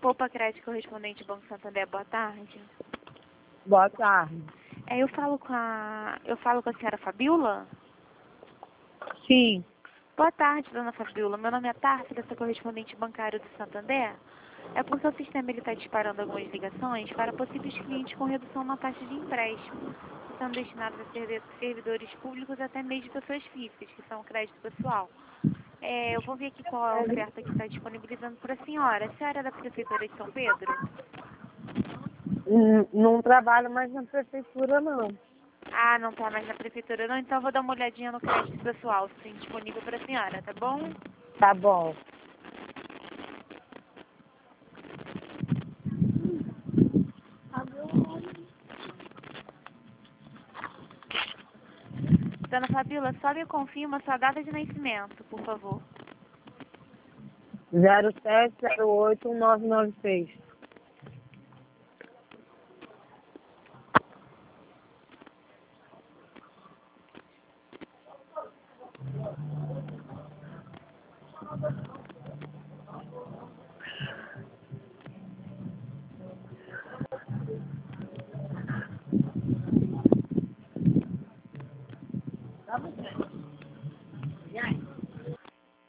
Poupa Crédito Correspondente Banco Santander, boa tarde. Boa tarde. Eu falo com a senhora Fabiola? Sim. Boa tarde, dona Fabiola. Meu nome é Tárcia, sou correspondente bancário do Santander. É porque o sistema está disparando algumas ligações para possíveis clientes com redução na taxa de empréstimo, que são destinados a servidores públicos até mesmo pessoas físicas, que são crédito pessoal. Eu vou ver aqui qual é a oferta que está disponibilizando para a senhora. A senhora é da Prefeitura de São Pedro? Não trabalho mais na prefeitura, não. Ah, não está mais na Prefeitura não? Então eu vou dar uma olhadinha no crédito pessoal, se tem disponível para a senhora, tá bom? Tá bom. Dona Fabiola, só me confirma sua data de nascimento, por favor. 07081996.